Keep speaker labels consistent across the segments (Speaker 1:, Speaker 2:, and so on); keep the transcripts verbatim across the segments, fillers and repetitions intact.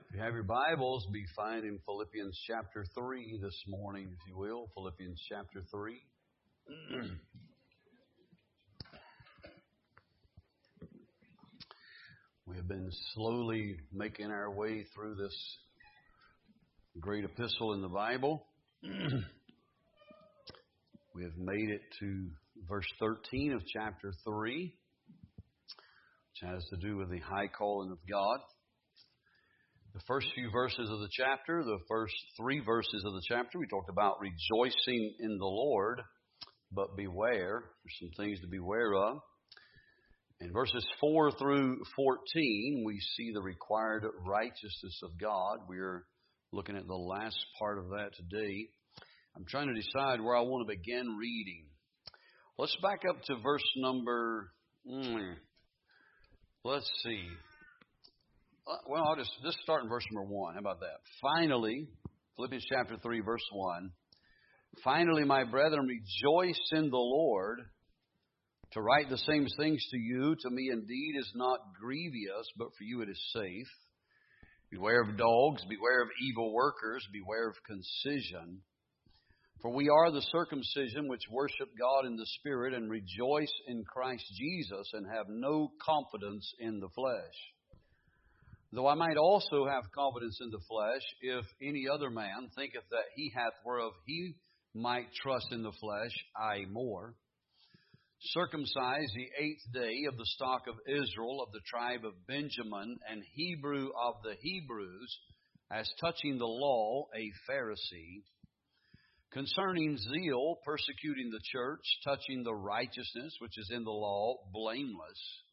Speaker 1: If you have your Bibles, be finding Philippians chapter three this morning, if you will. Philippians chapter three. We have been slowly making our way through this great epistle in the Bible. We have made it to verse thirteen of chapter three, which has to do with the high calling of God. The first few verses of the chapter, the first three verses of the chapter, we talked about rejoicing in the Lord, but beware. There's some things to beware of. In verses four through fourteen, we see the required righteousness of God. We're looking at the last part of that today. I'm trying to decide where I want to begin reading. Let's back up to verse number, mm, let's see. Well, I'll just, just start in verse number one. How about that? Finally, Philippians chapter three, verse one. Finally, my brethren, rejoice in the Lord. To write the same things to you, to me indeed is not grievous, but for you it is safe. Beware of dogs, beware of evil workers, beware of concision. For we are the circumcision which worship God in the Spirit and rejoice in Christ Jesus and have no confidence in the flesh. Though I might also have confidence in the flesh, if any other man thinketh that he hath whereof he might trust in the flesh, I more. Circumcised the eighth day of the stock of Israel, of the tribe of Benjamin, and Hebrew of the Hebrews, as touching the law, a Pharisee. Concerning zeal, persecuting the church, touching the righteousness which is in the law, blameless.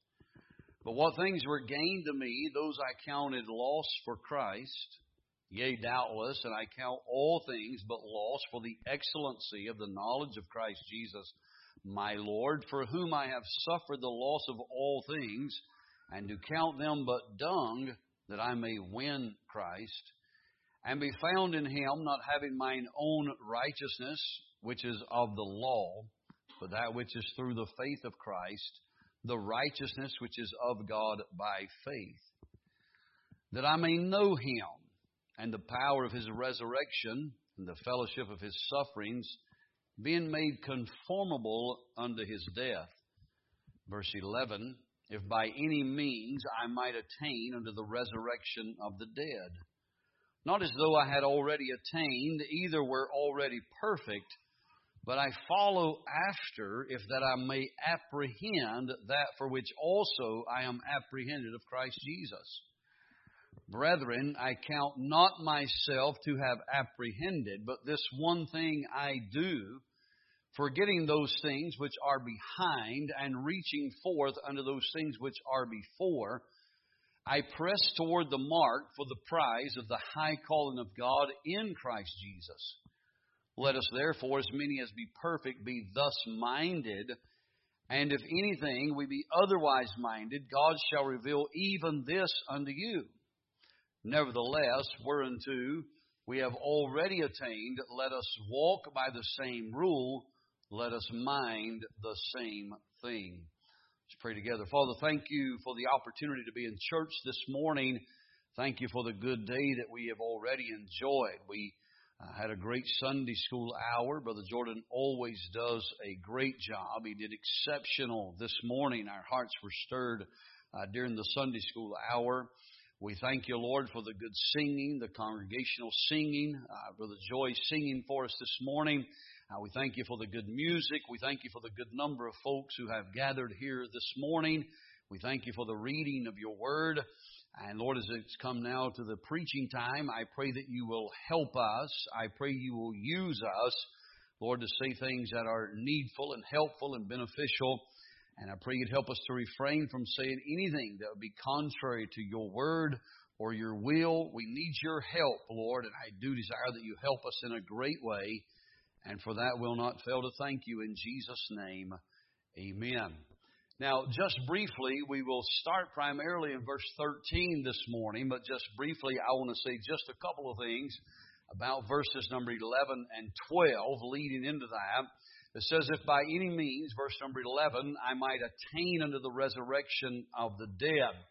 Speaker 1: But what things were gained to me, those I counted loss for Christ. Yea, doubtless, and I count all things but loss for the excellency of the knowledge of Christ Jesus, my Lord, for whom I have suffered the loss of all things, and to count them but dung, that I may win Christ, and be found in Him, not having mine own righteousness, which is of the law, but that which is through the faith of Christ, the righteousness which is of God by faith, that I may know Him, and the power of His resurrection, and the fellowship of His sufferings, being made conformable unto His death. Verse eleven, if by any means I might attain unto the resurrection of the dead. Not as though I had already attained, either were already perfect, but I follow after, if that I may apprehend that for which also I am apprehended of Christ Jesus. Brethren, I count not myself to have apprehended, but this one thing I do, forgetting those things which are behind, and reaching forth unto those things which are before, I press toward the mark for the prize of the high calling of God in Christ Jesus. Let us therefore, as many as be perfect, be thus minded. And if anything we be otherwise minded, God shall reveal even this unto you. Nevertheless, whereunto we have already attained, let us walk by the same rule. Let us mind the same thing. Let's pray together. Father, thank you for the opportunity to be in church this morning. Thank you for the good day that we have already enjoyed. We Uh, had a great Sunday school hour. Brother Jordan always does a great job. He did exceptional this morning. Our hearts were stirred uh, during the Sunday school hour. We thank you, Lord, for the good singing, the congregational singing. Uh, Brother Joy singing for us this morning. Uh, we thank you for the good music. We thank you for the good number of folks who have gathered here this morning. We thank you for the reading of your word. And Lord, as it's come now to the preaching time, I pray that you will help us. I pray you will use us, Lord, to say things that are needful and helpful and beneficial. And I pray you'd help us to refrain from saying anything that would be contrary to your word or your will. We need your help, Lord, and I do desire that you help us in a great way. And for that, we'll not fail to thank you in Jesus' name. Amen. Now, just briefly, we will start primarily in verse thirteen this morning, but just briefly, I want to say just a couple of things about verses number eleven and twelve leading into that. It says, if by any means, verse number eleven, I might attain unto the resurrection of the dead.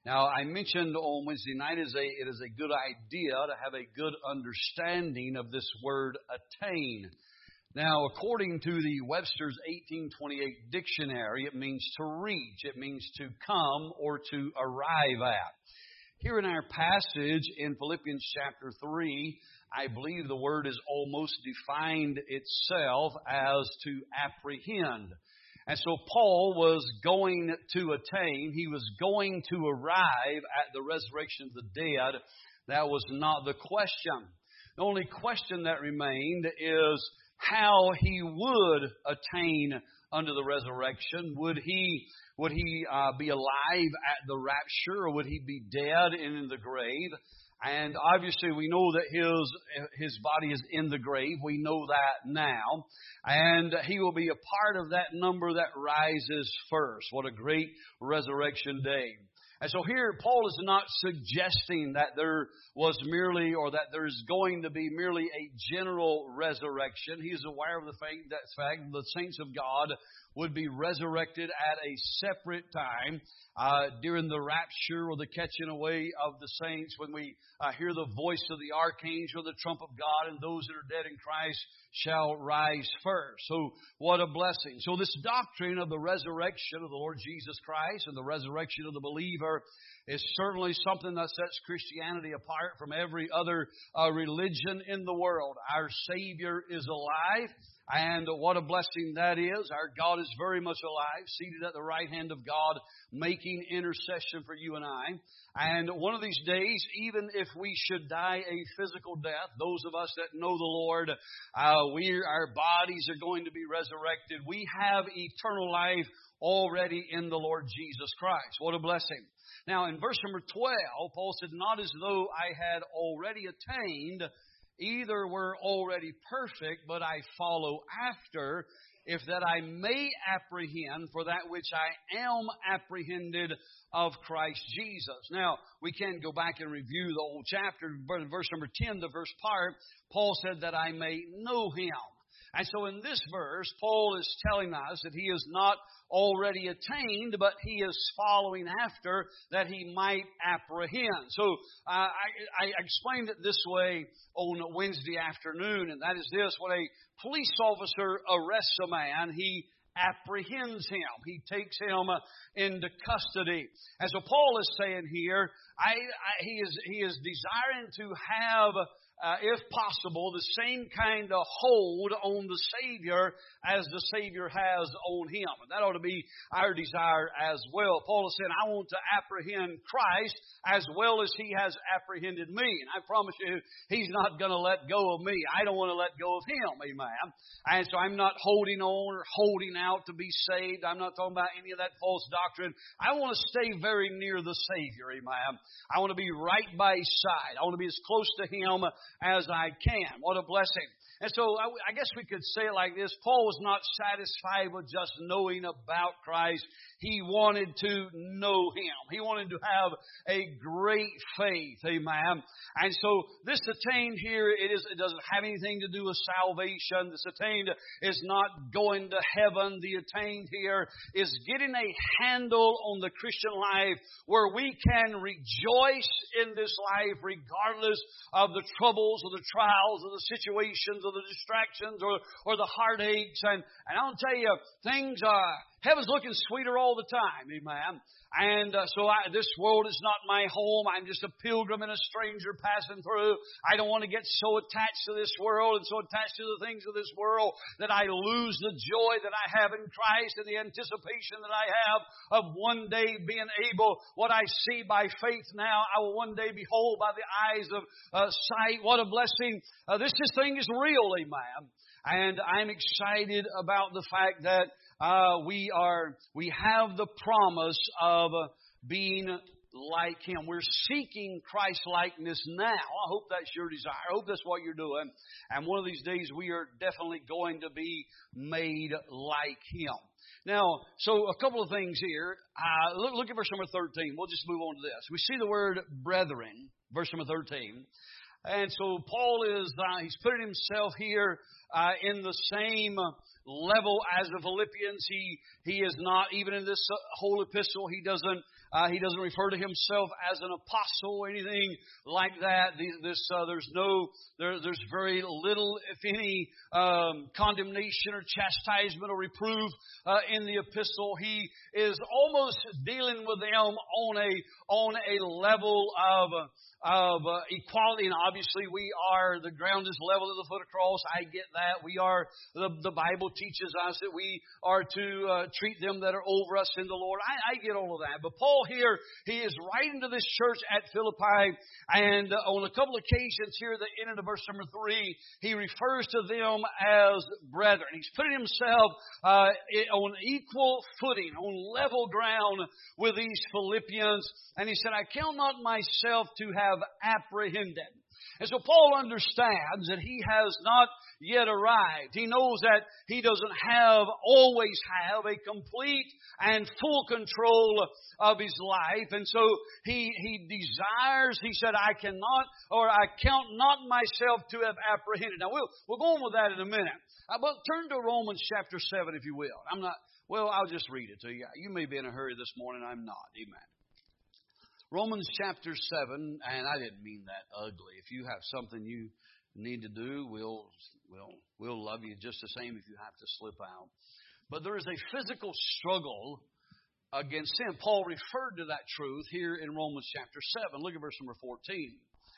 Speaker 1: Now, I mentioned on Wednesday night is a, it is a good idea to have a good understanding of this word attain. Now, according to the Webster's eighteen twenty-eight dictionary, it means to reach, it means to come or to arrive at. Here in our passage in Philippians chapter three, I believe the word is almost defined itself as to apprehend. And so Paul was going to attain, he was going to arrive at the resurrection of the dead. That was not the question. The only question that remained is how he would attain unto the resurrection. Would he would he uh, be alive at the rapture, or would he be dead and in the grave? And obviously we know that his his body is in the grave. We know that now. And he will be a part of that number that rises first. What a great resurrection day. And so here Paul is not suggesting that there was merely, or that there is going to be merely a general resurrection. He is aware of the fact that fact the saints of God would be resurrected at a separate time uh, during the rapture or the catching away of the saints, when we uh, hear the voice of the archangel, the trump of God, and those that are dead in Christ shall rise first. So what a blessing. So this doctrine of the resurrection of the Lord Jesus Christ and the resurrection of the believer is certainly something that sets Christianity apart from every other uh, religion in the world. Our Savior is alive. And what a blessing that is. Our God is very much alive, seated at the right hand of God, making intercession for you and I. And one of these days, even if we should die a physical death, those of us that know the Lord, uh, we, our bodies are going to be resurrected. We have eternal life already in the Lord Jesus Christ. What a blessing. Now, in verse number twelve, Paul said, not as though I had already attained, either were already perfect, but I follow after, if that I may apprehend for that which I am apprehended of Christ Jesus. Now, we can go back and review the whole chapter. But in verse number ten, the verse part, Paul said that I may know Him. And so in this verse, Paul is telling us that he is not already attained, but he is following after that he might apprehend. So uh, I, I explained it this way on Wednesday afternoon, and that is this: when a police officer arrests a man, he apprehends him. He takes him into custody. And so Paul is saying here, I, I, he is he is desiring to have, Uh, if possible, the same kind of hold on the Savior as the Savior has on him. And that ought to be our desire as well. Paul is saying, I want to apprehend Christ as well as He has apprehended me. And I promise you, He's not going to let go of me. I don't want to let go of Him. Amen. And so I'm not holding on or holding out to be saved. I'm not talking about any of that false doctrine. I want to stay very near the Savior. Amen. I want to be right by His side. I want to be as close to Him as I can. What a blessing. And so I, I guess we could say it like this: Paul was not satisfied with just knowing about Christ. He wanted to know Him. He wanted to have a great faith. Amen. And so this attained here, it is it doesn't have anything to do with salvation. This attained is not going to heaven. The attained here is getting a handle on the Christian life where we can rejoice in this life regardless of the troubles or the trials or the situations or the distractions or, or the heartaches. And, and I'll tell you, things are, heaven's looking sweeter all the time. Amen. And uh, so I, this world is not my home. I'm just a pilgrim and a stranger passing through. I don't want to get so attached to this world and so attached to the things of this world that I lose the joy that I have in Christ and the anticipation that I have of one day being able, what I see by faith now, I will one day behold by the eyes of uh, sight. What a blessing. Uh, this, this thing is real, amen. And I'm excited about the fact that Uh, we are, we have the promise of being like Him. We're seeking Christ-likeness now. I hope that's your desire. I hope that's what you're doing. And one of these days we are definitely going to be made like Him. Now, so a couple of things here. Uh, look, look at verse number thirteen. We'll just move on to this. We see the word brethren, verse number thirteen. And so Paul is, uh, he's putting himself here uh, in the same level as the Philippians. He he is not, even in this whole epistle, he doesn't uh, he doesn't refer to himself as an apostle or anything like that. This uh, there's no there, there's very little, if any, um, condemnation or chastisement or reproof uh, in the epistle. He is almost dealing with them on a on a level of Uh, of uh, equality, and obviously we are, the ground is level at the foot of the cross. I get that. We are, the, the Bible teaches us that we are to uh, treat them that are over us in the Lord. I, I get all of that. But Paul here, he is writing to this church at Philippi, and uh, on a couple of occasions here, the end of verse number three, he refers to them as brethren. He's putting himself uh, on equal footing, on level ground with these Philippians, and he said, I count not myself to have apprehended. And so Paul understands that he has not yet arrived. He knows that he doesn't have, always have, a complete and full control of his life. And so he, he desires, he said, I cannot, or I count not myself to have apprehended. Now we'll, we'll go on with that in a minute. Uh, but turn to Romans chapter seven, if you will. I'm not, well, I'll just read it to you. You may be in a hurry this morning. I'm not. Amen. Romans chapter seven, and I didn't mean that ugly. If you have something you need to do, we'll, we'll, we'll love you just the same if you have to slip out. But there is a physical struggle against sin. Paul referred to that truth here in Romans chapter seven. Look at verse number fourteen.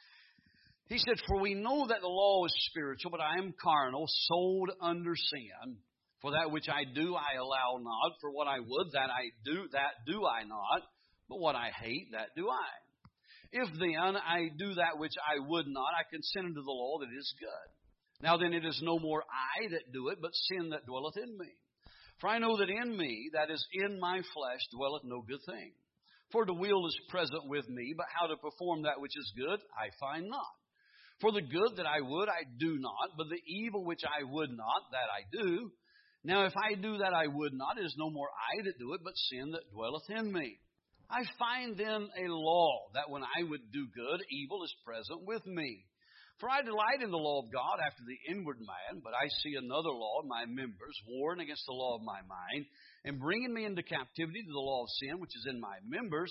Speaker 1: He said, For we know that the law is spiritual, but I am carnal, sold under sin. For that which I do, I allow not. For what I would, that I do, that do I not. But what I hate, that do I. If then I do that which I would not, I consent unto the law that it is good. Now then it is no more I that do it, but sin that dwelleth in me. For I know that in me, that is in my flesh, dwelleth no good thing. For the will is present with me, but how to perform that which is good, I find not. For the good that I would, I do not, but the evil which I would not, that I do. Now if I do that I would not, it is no more I that do it, but sin that dwelleth in me. I find then a law, that when I would do good, evil is present with me. For I delight in the law of God after the inward man, but I see another law in my members, warring against the law of my mind, and bringing me into captivity to the law of sin, which is in my members.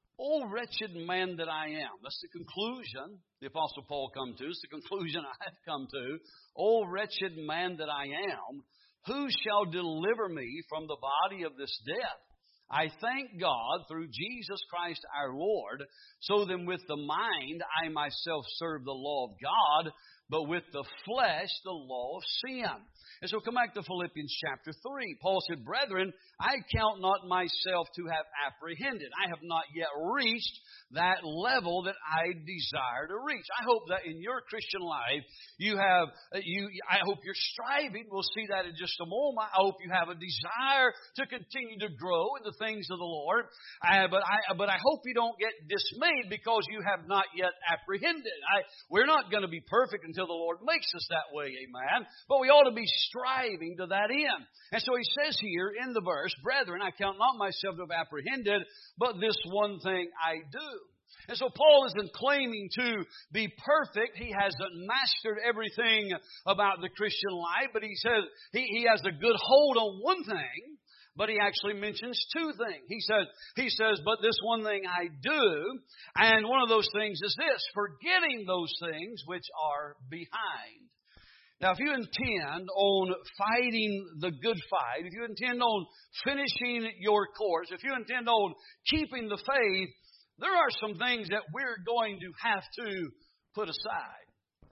Speaker 1: O wretched man that I am. That's the conclusion the Apostle Paul come to. It's the conclusion I have come to. O wretched man that I am, who shall deliver me from the body of this death? I thank God through Jesus Christ our Lord. So then with the mind I myself serve the law of God, but with the flesh the law of sin. And so come back to Philippians chapter three. Paul said, Brethren, I count not myself to have apprehended. I have not yet reached that level that I desire to reach. I hope that in your Christian life, you have, you. I hope you're striving. We'll see that in just a moment. I hope you have a desire to continue to grow in the things of the Lord. Uh, but I, but I hope you don't get dismayed because you have not yet apprehended. I, we're not going to be perfect until the Lord makes us that way, amen. But we ought to be striving to that end. And so he says here in the verse, Brethren, I count not myself to have apprehended, but this one thing I do. And so Paul isn't claiming to be perfect. He hasn't mastered everything about the Christian life, but he says he, he has a good hold on one thing, but he actually mentions two things. He says, he says, but this one thing I do, and one of those things is this, forgetting those things which are behind. Now, if you intend on fighting the good fight, if you intend on finishing your course, if you intend on keeping the faith, there are some things that we're going to have to put aside.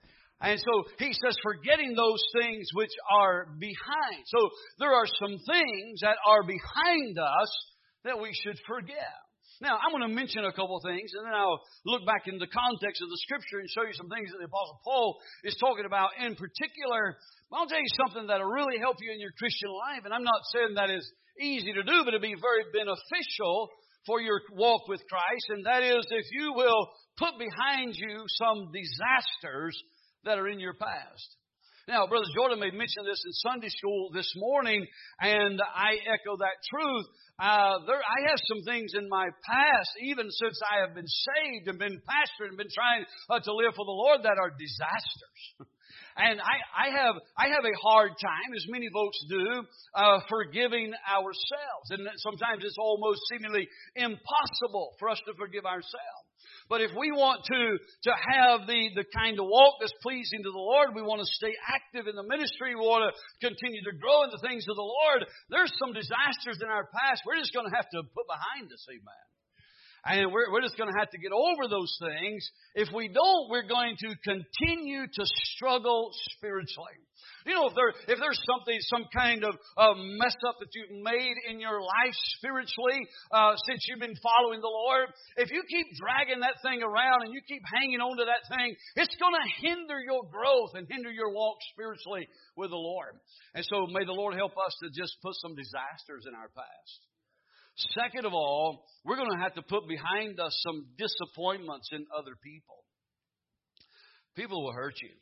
Speaker 1: And so he says, forgetting those things which are behind. So there are some things that are behind us that we should forget. Now, I'm going to mention a couple of things, and then I'll look back in the context of the Scripture and show you some things that the Apostle Paul is talking about in particular. I'll tell you something that will really help you in your Christian life, and I'm not saying that is easy to do, but it'll be very beneficial for your walk with Christ, and that is if you will put behind you some disasters that are in your past. Now, Brother Jordan may mention this in Sunday school this morning, and I echo that truth. Uh, there, I have some things in my past, even since I have been saved and been pastored and been trying uh, to live for the Lord, that are disasters. And I, I have I have a hard time, as many folks do, uh, forgiving ourselves. And sometimes it's almost seemingly impossible for us to forgive ourselves. But if we want to, to have the, the kind of walk that's pleasing to the Lord, we want to stay active in the ministry, we want to continue to grow in the things of the Lord, there's some disasters in our past we're just going to have to put behind us, amen. And we're, we're just going to have to get over those things. If we don't, we're going to continue to struggle spiritually. You know, if there if there's something, some kind of uh, mess up that you've made in your life spiritually uh, since you've been following the Lord, if you keep dragging that thing around and you keep hanging on to that thing, it's going to hinder your growth and hinder your walk spiritually with the Lord. And so may the Lord help us to just put some disasters in our past. Second of all, we're going to have to put behind us some disappointments in other people. People will hurt you.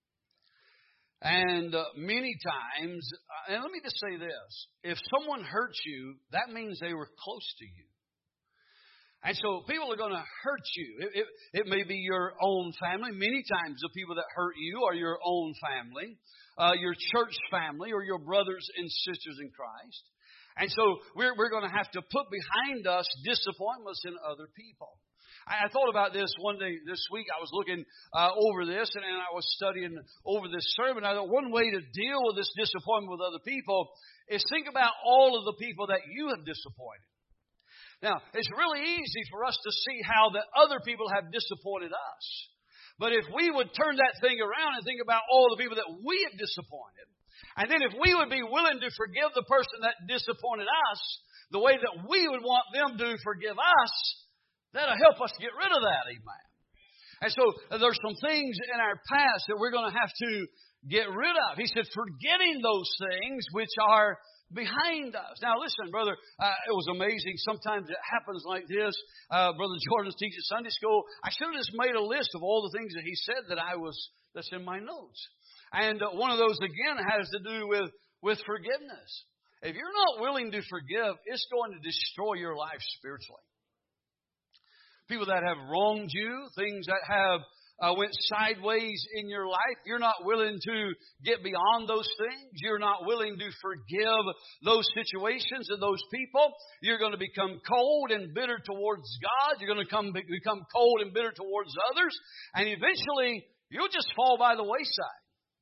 Speaker 1: And uh, many times, and let me just say this, if someone hurts you, that means they were close to you. And so people are going to hurt you. It, it, it may be your own family. Many times the people that hurt you are your own family, uh, your church family, or your brothers and sisters in Christ. And so we're, we're going to have to put behind us disappointments in other people. I thought about this one day this week. I was looking uh, over this and, and I was studying over this sermon. I thought one way to deal with this disappointment with other people is think about all of the people that you have disappointed. Now, it's really easy for us to see how that other people have disappointed us. But if we would turn that thing around and think about all the people that we have disappointed, and then if we would be willing to forgive the person that disappointed us the way that we would want them to forgive us, that'll help us get rid of that, amen. And so there's some things in our past that we're going to have to get rid of. He said, forgetting those things which are behind us. Now listen, brother, uh, it was amazing. Sometimes it happens like this. Uh, Brother Jordan's teaching Sunday school. I should have just made a list of all the things that he said that I was, that's in my notes. And uh, one of those, again, has to do with, with forgiveness. If you're not willing to forgive, it's going to destroy your life spiritually. People that have wronged you, things that have uh, went sideways in your life, you're not willing to get beyond those things. You're not willing to forgive those situations and those people. You're going to become cold and bitter towards God. You're going to come, become cold and bitter towards others. And eventually, you'll just fall by the wayside.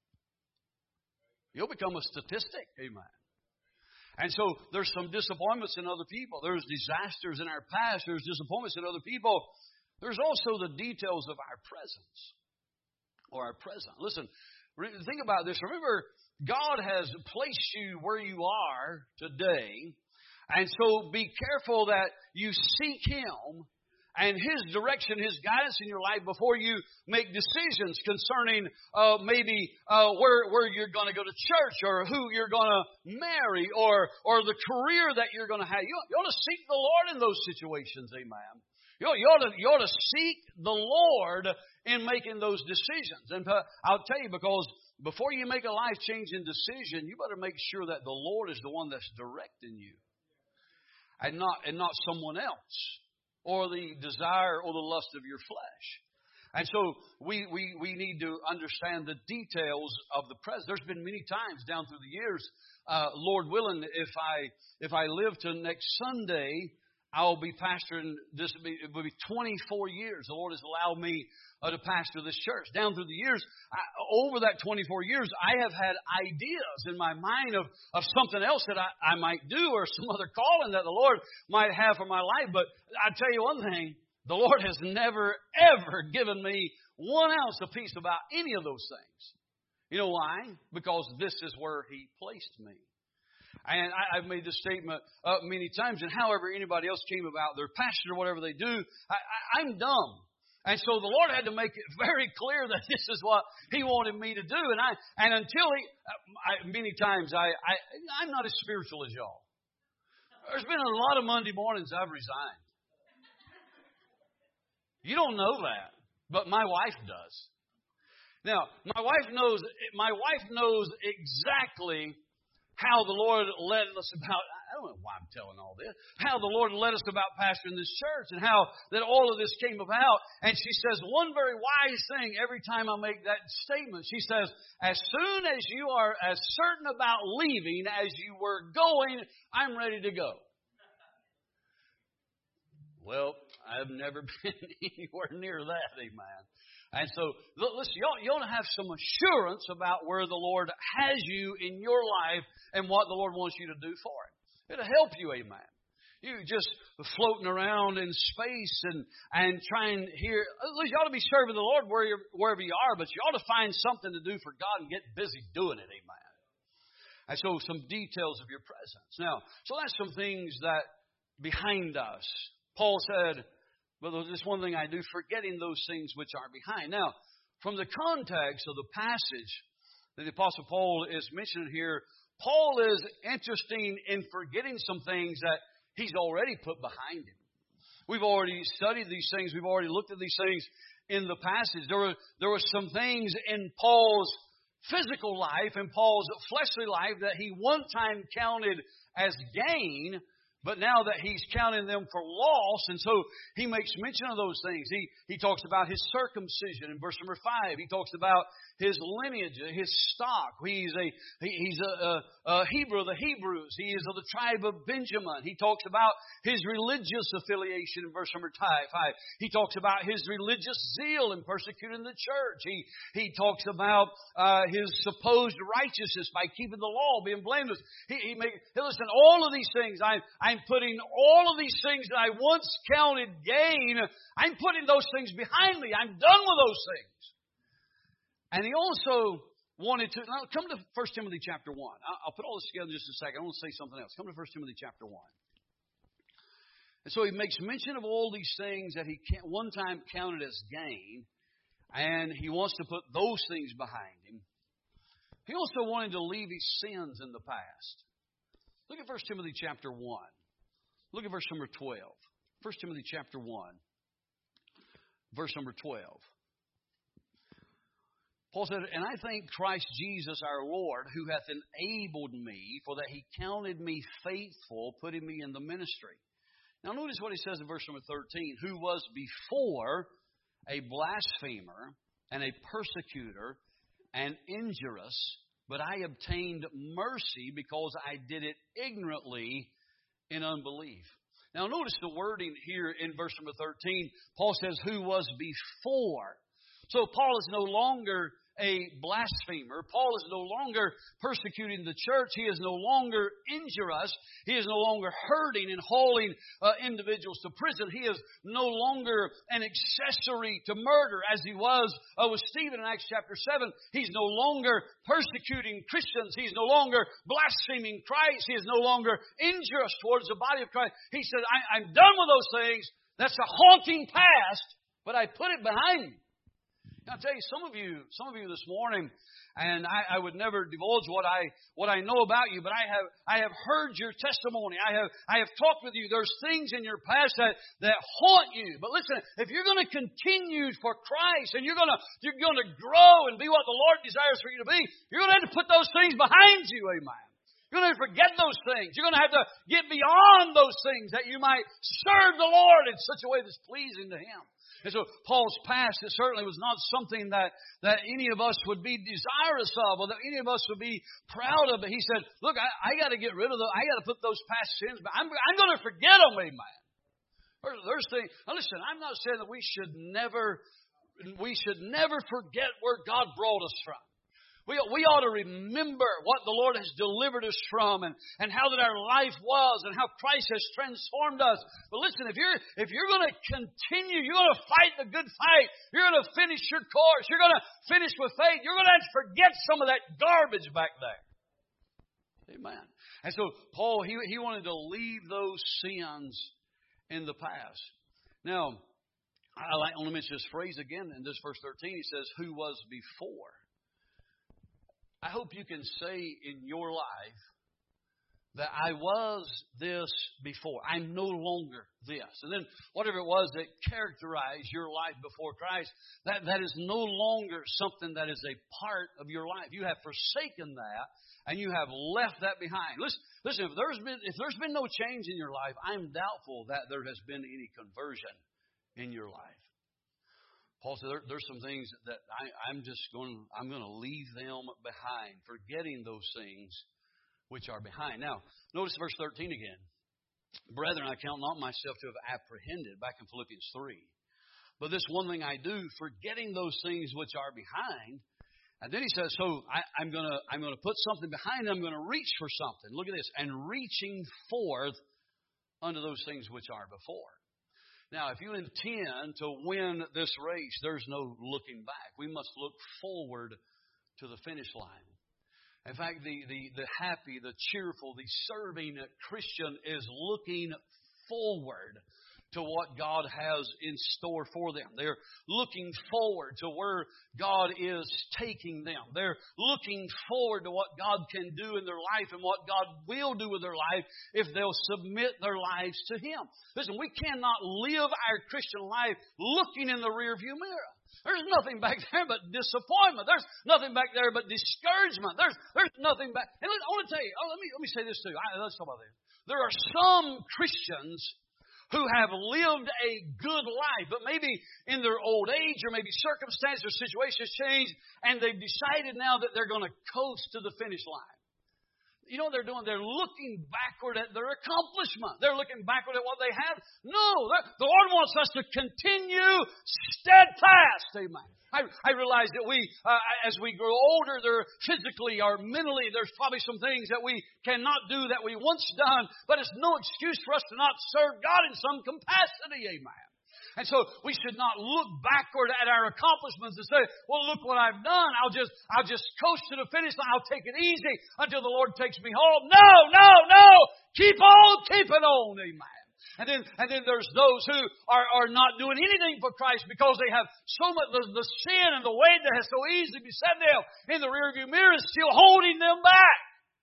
Speaker 1: You'll become a statistic. Amen. And so there's some disappointments in other people. There's disasters in our past. There's disappointments in other people. There's also the details of our presence or our present. Listen, think about this. Remember, God has placed you where you are today. And so be careful that you seek Him and His direction, His guidance in your life before you make decisions concerning uh, maybe uh, where where you're going to go to church or who you're going to marry or or the career that you're going to have. You, you ought to seek the Lord in those situations, amen. You ought, you, ought to, you ought to seek the Lord in making those decisions. And uh, I'll tell you, because before you make a life-changing decision, you better make sure that the Lord is the one that's directing you and not and not someone else, or the desire or the lust of your flesh. And so we, we, we need to understand the details of the present. There's been many times down through the years, uh, Lord willing, if I if I live to next Sunday, I'll be pastoring. This will be, it will be twenty-four years. The Lord has allowed me uh, to pastor this church. Down through the years, I, over that twenty-four years, I have had ideas in my mind of, of something else that I, I might do or some other calling that the Lord might have for my life. But I tell you one thing, the Lord has never, ever given me one ounce of peace about any of those things. You know why? Because this is where He placed me. And I, I've made this statement uh, many times, and however anybody else came about their passion or whatever they do, I, I, I'm dumb. And so the Lord had to make it very clear that this is what He wanted me to do. And I and until He, I, many times I, I I'm not as spiritual as y'all. There's been a lot of Monday mornings I've resigned. You don't know that, but my wife does. Now, my wife knows. My wife knows exactly how the Lord led us about. I don't know why I'm telling all this. How the Lord led us about pastoring this church and how that all of this came about. And she says one very wise thing every time I make that statement. She says, as soon as you are as certain about leaving as you were going, I'm ready to go. Well, I've never been anywhere near that, amen. And so, listen, you ought, you ought to have some assurance about where the Lord has you in your life and what the Lord wants you to do for Him. It'll help you, amen. You just floating around in space and, and trying here. At least you ought to be serving the Lord where you're, wherever you are, but you ought to find something to do for God and get busy doing it, amen. And so, some details of your presence. Now, so that's some things that behind us. Paul said, well, there's one thing I do, forgetting those things which are behind. Now, from the context of the passage that the Apostle Paul is mentioning here, Paul is interested in forgetting some things that he's already put behind him. We've already studied these things. We've already looked at these things in the passage. There were, there were some things in Paul's physical life and Paul's fleshly life that he one time counted as gain, but now that he's counting them for loss, and so he makes mention of those things. He he talks about his circumcision in verse number five. He talks about his lineage, his stock. He's a he, he's a, a, a Hebrew of the Hebrews. He is of the tribe of Benjamin. He talks about his religious affiliation in verse number five. He talks about his religious zeal in persecuting the church. He he talks about uh, his supposed righteousness by keeping the law, being blameless. He, he make listen. All of these things I. I I'm putting all of these things that I once counted gain, I'm putting those things behind me. I'm done with those things. And he also wanted to, now come to First Timothy chapter one. I'll put all this together in just a second. I want to say something else. Come to First Timothy chapter one. And so he makes mention of all these things that he one time counted as gain, and he wants to put those things behind him. He also wanted to leave his sins in the past. Look at First Timothy chapter one. Look at verse number twelve. First Timothy chapter one, verse number twelve. Paul said, and I thank Christ Jesus our Lord, who hath enabled me, for that He counted me faithful, putting me in the ministry. Now notice what he says in verse number thirteen. Who was before a blasphemer and a persecutor and injurious, but I obtained mercy because I did it ignorantly in unbelief. Now notice the wording here in verse number thirteen. Paul says, who was before. So Paul is no longer a blasphemer. Paul is no longer persecuting the church. He is no longer injurious. He is no longer hurting and hauling uh, individuals to prison. He is no longer an accessory to murder as he was uh, with Stephen in Acts chapter seven. He's no longer persecuting Christians. He's no longer blaspheming Christ. He is no longer injurious towards the body of Christ. He said, I, I'm done with those things. That's a haunting past, but I put it behind me. Now, I'll tell you, some of you, some of you this morning, and I, I would never divulge what I what I know about you, but I have I have heard your testimony. I have I have talked with you. There's things in your past that, that haunt you. But listen, if you're going to continue for Christ and you're going to you're going to grow and be what the Lord desires for you to be, you're going to have to put those things behind you. Amen. You're going to forget those things. You're going to have to get beyond those things that you might serve the Lord in such a way that's pleasing to Him. And so Paul's past, it certainly was not something that, that any of us would be desirous of or that any of us would be proud of. But he said, look, I, I got to get rid of those. I got to put those past sins back. I'm, I'm going to forget them, amen. There's, there's things. Now listen, I'm not saying that we should never, we should never forget where God brought us from. We, we ought to remember what the Lord has delivered us from and, and how that our life was and how Christ has transformed us. But listen, if you're if you're going to continue, you're going to fight the good fight, you're going to finish your course, you're going to finish with faith, you're going to have to forget some of that garbage back there. Amen. And so Paul, he, he wanted to leave those sins in the past. Now, I, like, I want to mention this phrase again in this verse thirteen. He says, who was before. I hope you can say in your life that I was this before. I'm no longer this. And then whatever it was that characterized your life before Christ, that, that is no longer something that is a part of your life. You have forsaken that and you have left that behind. Listen, listen if there's been if there's been no change in your life, I'm doubtful that there has been any conversion in your life. Paul said there, there's some things that I, I'm just going I'm going to leave them behind, forgetting those things which are behind. Now, notice verse thirteen again. Brethren, I count not myself to have apprehended, back in Philippians three. But this one thing I do, forgetting those things which are behind. And then he says, so I, I'm going to I'm going to put something behind, I'm going to reach for something. Look at this. And reaching forth unto those things which are before. Now, if you intend to win this race, there's no looking back. We must look forward to the finish line. In fact, the, the, the happy, the cheerful, the serving Christian is looking forward to what God has in store for them. They're looking forward to where God is taking them. They're looking forward to what God can do in their life and what God will do with their life if they'll submit their lives to Him. Listen, we cannot live our Christian life looking in the rearview mirror. There's nothing back there but disappointment. There's nothing back there but discouragement. There's there's nothing back. And I want to tell you. Oh, let me let me say this too. I, let's talk about this. There are some Christians who have lived a good life, but maybe in their old age or maybe circumstances or situations changed, and they've decided now that they're going to coast to the finish line. You know what they're doing? They're looking backward at their accomplishment. They're looking backward at what they have. No, the Lord wants us to continue steadfast. Amen. I, I realize that we, uh, as we grow older, there physically or mentally, there's probably some things that we cannot do that we once done, but it's no excuse for us to not serve God in some capacity. Amen. And so we should not look backward at our accomplishments and say, well, look what I've done. I'll just I'll just coast to the finish line. I'll take it easy until the Lord takes me home. No, no, no. Keep on keeping on. Amen. And then and then there's those who are, are not doing anything for Christ because they have so much, the, the sin and the weight that has so easily beset them in the rearview mirror is still holding them back.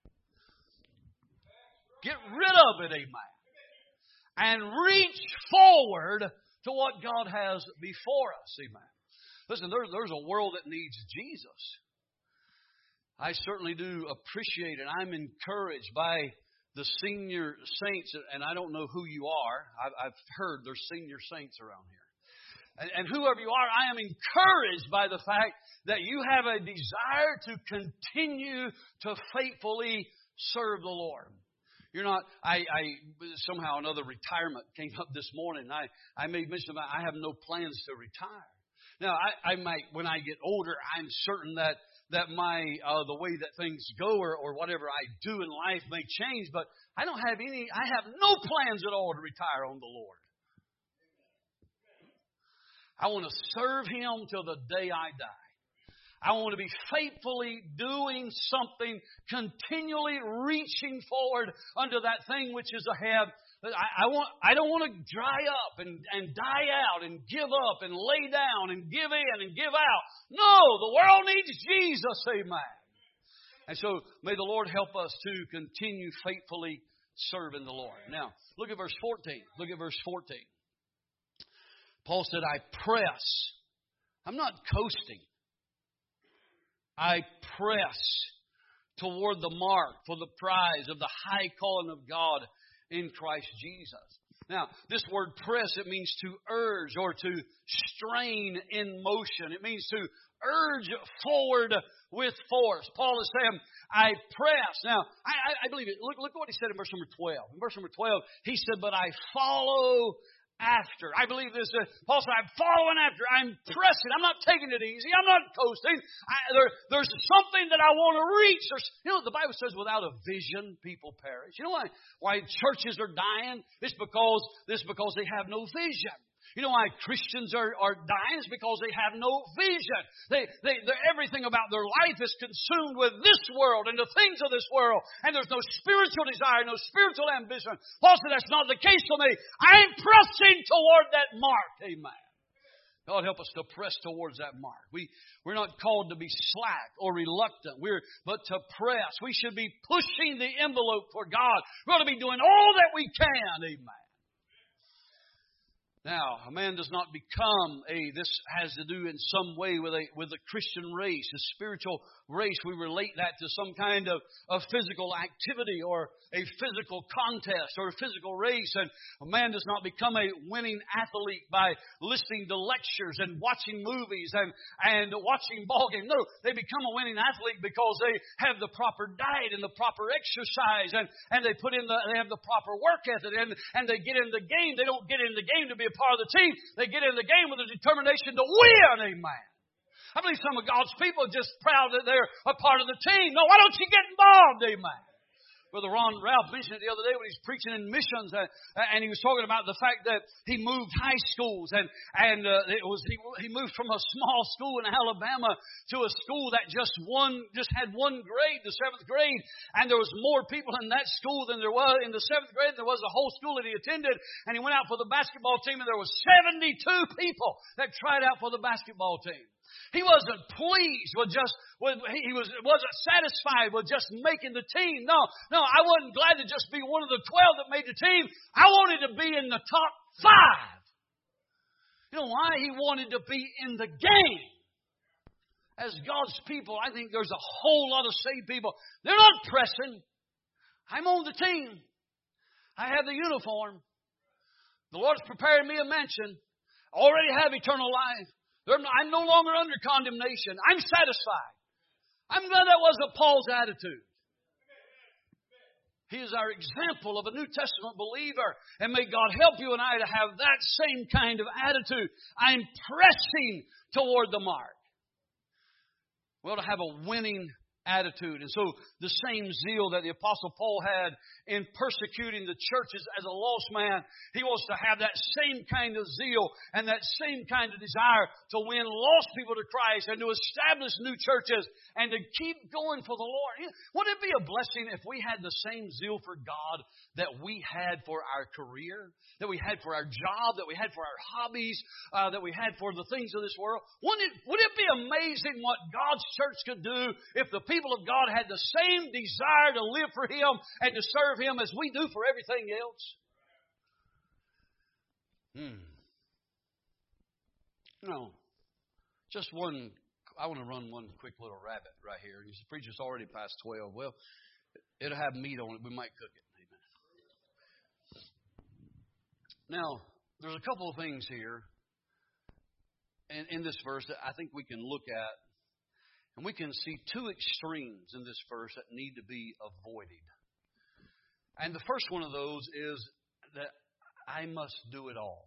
Speaker 1: Get rid of it, amen. And reach forward to what God has before us. Amen. Listen, there, there's a world that needs Jesus. I certainly do appreciate it. I'm encouraged by the senior saints, and I don't know who you are. I've, I've heard there's senior saints around here. And, and whoever you are, I am encouraged by the fact that you have a desire to continue to faithfully serve the Lord. You're not, I, I, somehow another retirement came up this morning. And I, I made mention about I have no plans to retire. Now, I, I might, when I get older, I'm certain that, that my, uh, the way that things go or, or whatever I do in life may change, but I don't have any, I have no plans at all to retire on the Lord. I want to serve Him till the day I die. I want to be faithfully doing something, continually reaching forward unto that thing which is ahead. I, I want. I don't want to dry up and, and die out and give up and lay down and give in and give out. No, the world needs Jesus, amen. And so may the Lord help us to continue faithfully serving the Lord. Now, look at verse fourteen. Look at verse fourteen. Paul said, I press. I'm not coasting. I press toward the mark for the prize of the high calling of God in Christ Jesus. Now, this word press, it means to urge or to strain in motion. It means to urge forward with force. Paul is saying, I press. Now, I, I believe it. Look, look what he said in verse number twelve. In verse number twelve, he said, but I follow after. I believe this. Uh, Paul said, I'm following after. I'm pressing. I'm not taking it easy. I'm not coasting. I, there, there's something that I want to reach. There's, you know, the Bible says without a vision, people perish. You know why, why churches are dying? It's because, it's because they have no vision. You know why Christians are, are dying? It's because they have no vision. They, they, everything about their life is consumed with this world and the things of this world. And there's no spiritual desire, no spiritual ambition. Paul said, that's not the case for me. I'm pressing toward that mark. Amen. God, help us to press towards that mark. We, we're not called to be slack or reluctant, we're, but to press. We should be pushing the envelope for God. We ought to be doing all that we can. Amen. Now, a man does not become a, this has to do in some way with a with a Christian race, a spiritual race. We relate that to some kind of, of physical activity or a physical contest or a physical race. And a man does not become a winning athlete by listening to lectures and watching movies and, and watching ball games. No, they become a winning athlete because they have the proper diet and the proper exercise and, and they put in the, they have the proper work ethic and, and they get in the game. They don't get in the game to be a part of the team. They get in the game with a determination to win. Amen. I believe some of God's people are just proud that they're a part of the team. No, why don't you get involved? Amen. Brother Ron Ralph mentioned it the other day when he was preaching in missions, uh, and he was talking about the fact that he moved high schools, and and uh, it was he, he moved from a small school in Alabama to a school that just one just had one grade, the seventh grade, and there was more people in that school than there was in the seventh grade than there was the whole school that he attended. And he went out for the basketball team, and there was seventy-two people that tried out for the basketball team. He wasn't pleased with just, with, he was, wasn't satisfied with just making the team. No, no, I wasn't glad to just be one of the twelve that made the team. I wanted to be in the top five. You know why? He wanted to be in the game. As God's people, I think there's a whole lot of saved people. They're not pressing. I'm on the team. I have the uniform. The Lord's prepared me a mansion. I already have eternal life. I'm no longer under condemnation. I'm satisfied. I'm glad that wasn't Paul's attitude. He is our example of a New Testament believer. And may God help you and I to have that same kind of attitude. I'm pressing toward the mark. We ought to have a winning attitude. And so the same zeal that the Apostle Paul had in persecuting the churches as a lost man, he wants to have that same kind of zeal and that same kind of desire to win lost people to Christ and to establish new churches and to keep going for the Lord. Wouldn't it be a blessing if we had the same zeal for God that we had for our career, that we had for our job, that we had for our hobbies, uh, that we had for the things of this world? Wouldn't it, would it be amazing what God's church could do if the people of God had the same desire to live for Him and to serve Him as we do for everything else? Hmm. No. Just one, I want to run one quick little rabbit right here. The preacher's already past twelve. Well, it'll have meat on it. We might cook it. Amen. Now, there's a couple of things here in, in this verse that I think we can look at. And we can see two extremes in this verse that need to be avoided. And the first one of those is that I must do it all.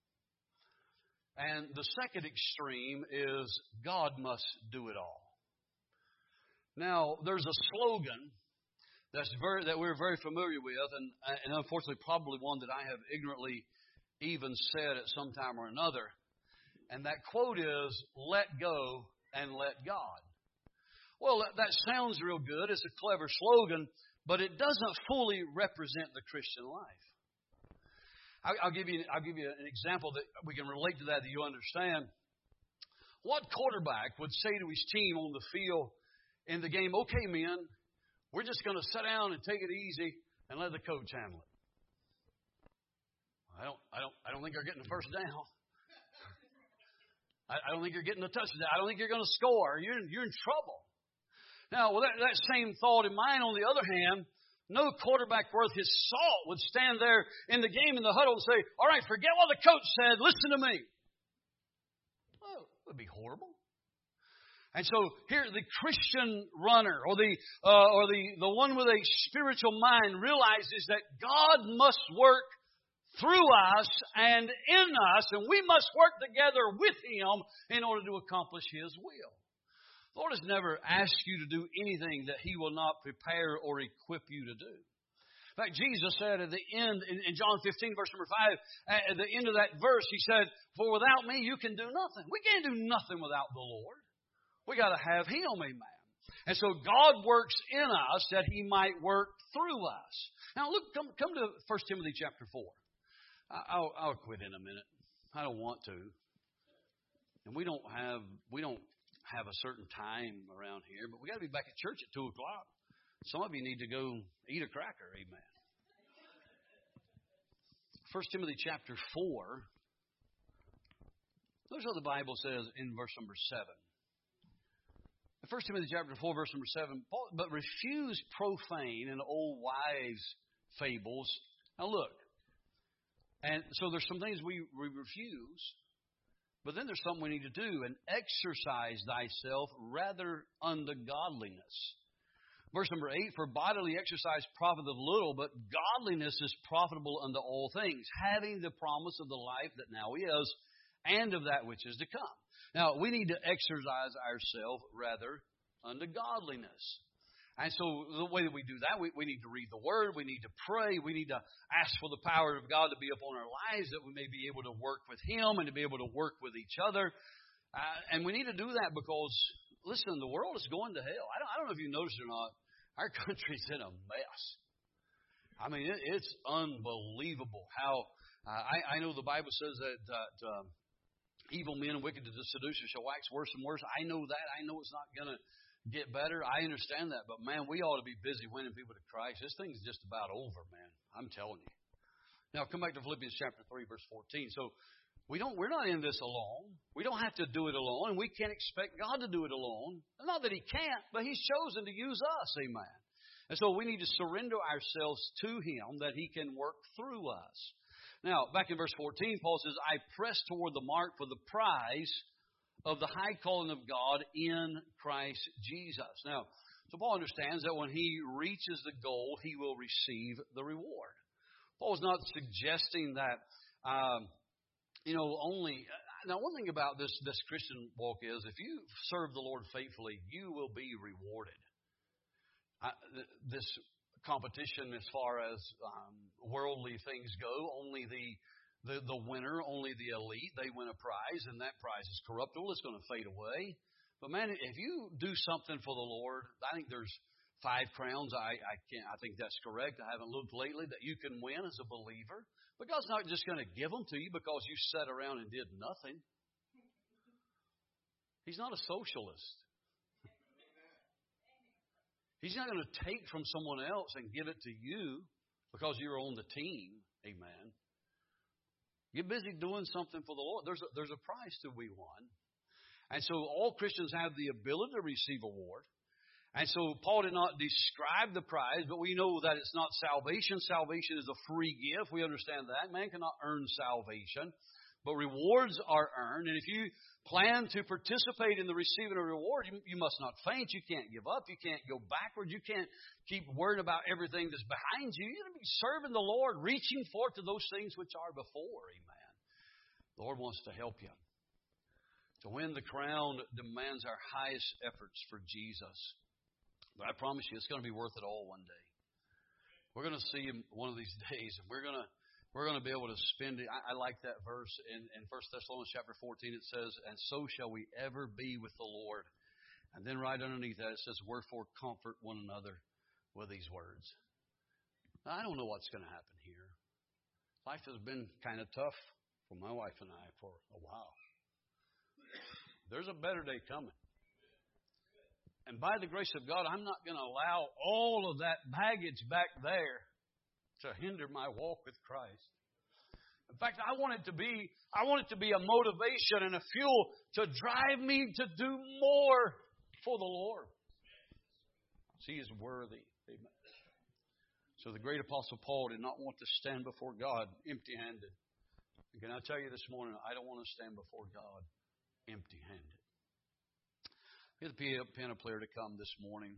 Speaker 1: And the second extreme is God must do it all. Now, there's a slogan that's very, that we're very familiar with, and, and unfortunately probably one that I have ignorantly even said at some time or another. And that quote is, let go and let God. Well, that, that sounds real good. It's a clever slogan, but it doesn't fully represent the Christian life. I'll, I'll give you I'll give you an example that we can relate to that that you understand. What quarterback would say to his team on the field in the game, okay, men, we're just going to sit down and take it easy and let the coach handle it? I don't I don't I don't think they're getting the first down. I, I don't think you're getting the touchdown. I don't think you're going to score. You're in, you're in trouble. Now, with that, that same thought in mind, on the other hand, no quarterback worth his salt would stand there in the game in the huddle and say, all right, forget what the coach said. Listen to me. Well, it would be horrible. And so here, the Christian runner or the uh, or the, the one with a spiritual mind realizes that God must work through us and in us, and we must work together with Him in order to accomplish His will. The Lord has never asked you to do anything that He will not prepare or equip you to do. In fact, Jesus said at the end, in John fifteen, verse number five, at the end of that verse, He said, for without me you can do nothing. We can't do nothing without the Lord. We got to have Him, amen. And so God works in us that He might work through us. Now look, come, come to First Timothy chapter four. I'll, I'll quit in a minute. I don't want to. And we don't have we don't have a certain time around here, but we got to be back at church at two o'clock. Some of you need to go eat a cracker. Amen. First Timothy chapter four. Notice what the Bible says in verse number seven. First Timothy chapter four, verse number seven. Paul, but refuse profane and old wives' fables. Now look, and so there's some things we, we refuse, but then there's something we need to do. And exercise thyself rather unto godliness. Verse number eight, for bodily exercise profiteth little, but godliness is profitable unto all things, having the promise of the life that now is, and of that which is to come. Now, we need to exercise ourselves rather unto godliness. And so the way that we do that, we, we need to read the Word, we need to pray, we need to ask for the power of God to be upon our lives, that we may be able to work with Him and to be able to work with each other. Uh, and we need to do that because, listen, the world is going to hell. I don't, I don't know if you noticed or not, our country's in a mess. I mean, it, it's unbelievable how, uh, I, I know the Bible says that, that uh, evil men and wicked seducers shall wax worse and worse. I know that. I know it's not going to get better. I understand that. But, man, we ought to be busy winning people to Christ. This thing's just about over, man. I'm telling you. Now, come back to Philippians chapter three, verse fourteen. So, we don't, we're not in this alone. We don't have to do it alone, and we can't expect God to do it alone. Not that He can't, but He's chosen to use us. Amen. And so we need to surrender ourselves to Him that He can work through us. Now, back in verse fourteen, Paul says, I press toward the mark for the prize of the high calling of God in Christ Jesus. Now, so Paul understands that when he reaches the goal, he will receive the reward. Paul is not suggesting that, um, you know, only... Now, one thing about this, this Christian walk is, if you serve the Lord faithfully, you will be rewarded. Uh, this competition as far as um, worldly things go, only the, the the winner, only the elite, they win a prize, and that prize is corruptible. It's going to fade away. But man, if you do something for the Lord, I think there's five crowns. I, I can't. I think that's correct. I haven't looked lately that you can win as a believer. But God's not just going to give them to you because you sat around and did nothing. He's not a socialist. He's not going to take from someone else and give it to you because you're on the team. Amen. Get busy doing something for the Lord. There's a, there's a prize to be won. And so all Christians have the ability to receive a reward. And so Paul did not describe the prize, but we know that it's not salvation. Salvation is a free gift. We understand that. Man cannot earn salvation. But rewards are earned. And if you plan to participate in the receiving of a reward, you, you must not faint. You can't give up. You can't go backwards. You can't keep worrying about everything that's behind you. You're going to be serving the Lord, reaching forth to those things which are before. Amen. The Lord wants to help you. To win the crown demands our highest efforts for Jesus. But I promise you, it's going to be worth it all one day. We're going to see Him one of these days, and we're going to We're going to be able to spend it. I, I like that verse in, in First Thessalonians chapter fourteen. It says, and so shall we ever be with the Lord. And then right underneath that it says, wherefore comfort one another with these words. Now, I don't know what's going to happen here. Life has been kind of tough for my wife and I for a while. There's a better day coming. And by the grace of God, I'm not going to allow all of that baggage back there to hinder my walk with Christ. In fact, I want it to be, I want it to be a motivation and a fuel to drive me to do more for the Lord. He is worthy. Amen. So the great Apostle Paul did not want to stand before God empty-handed. And can I tell you this morning, I don't want to stand before God empty-handed. Get the piano player to come this morning.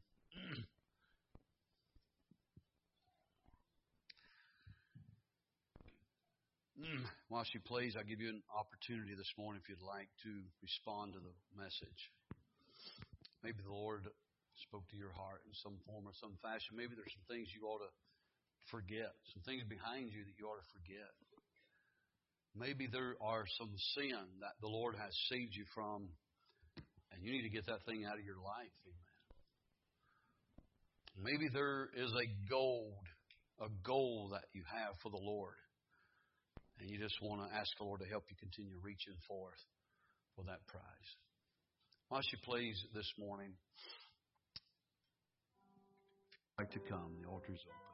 Speaker 1: While she plays, I'll give you an opportunity this morning if you'd like to respond to the message. Maybe the Lord spoke to your heart in some form or some fashion. Maybe there's some things you ought to forget, some things behind you that you ought to forget. Maybe there are some sin that the Lord has saved you from, and you need to get that thing out of your life. Amen. Maybe there is a goal, a goal that you have for the Lord. And you just want to ask the Lord to help you continue reaching forth for that prize. Why don't you please this morning, if you'd like to come, the altar is open.